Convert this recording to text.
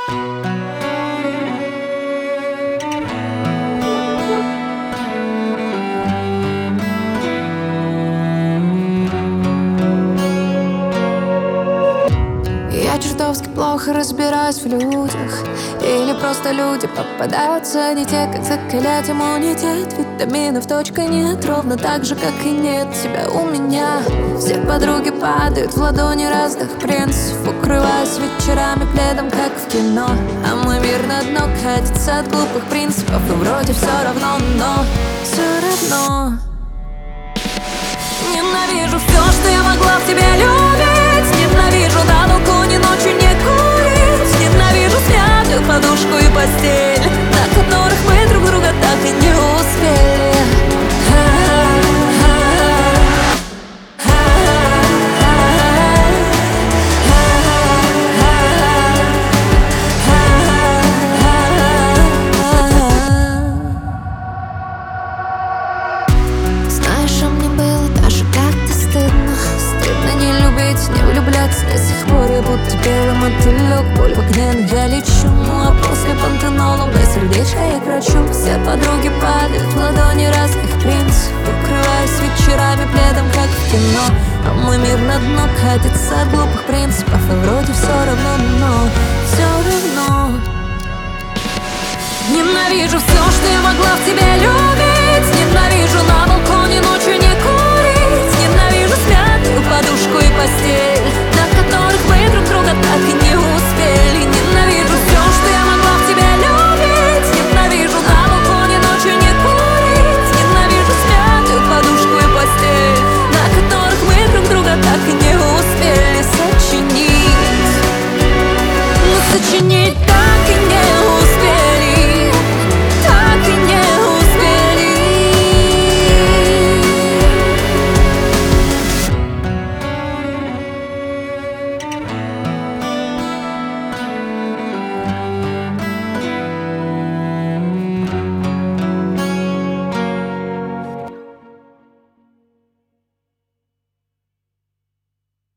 Я чертовски плохо разбираюсь в людях. Или просто люди попадаются не те, как закалять иммунитет. Витаминов точка нет, ровно так же, как и нет тебя у меня. Все подруги падают в ладони разных принцев, укрываясь вечерами пледом, как в кино. А мой мир на дно катится от глупых принципов, и вроде все равно, но все равно ненавижу все, что я могла в тебе любить. Ненавижу на балконе ночью не курить. Ненавижу смятую подушку и постель, на которых мы друг друга так и не успели. Знаешь, а мне было даже как-то стыдно. Стыдно не любить, не влюбляться. До сих пор я будто белый мотылек. Боль в окне, но я лечу. А после пантенола для сердечка я крачу. Все подруги падают в ладони разных принцев, укрываясь вечерами пледом, как в кино. А мой мир на дно катится от глупых принципов, и вроде все равно, но все равно ненавижу все, что я могла в тебе любить. Ненавижу на балконе ночью не курить. Ненавижу смятую подушку и постель, на которых мы друг друга так и не успели. Ненавижу все, что я могла в тебе любить. Ненавижу на балконе ночью не курить. Ненавижу смятую подушку и постель, на которых мы друг друга так и не успели сочинить. Ну, сочинить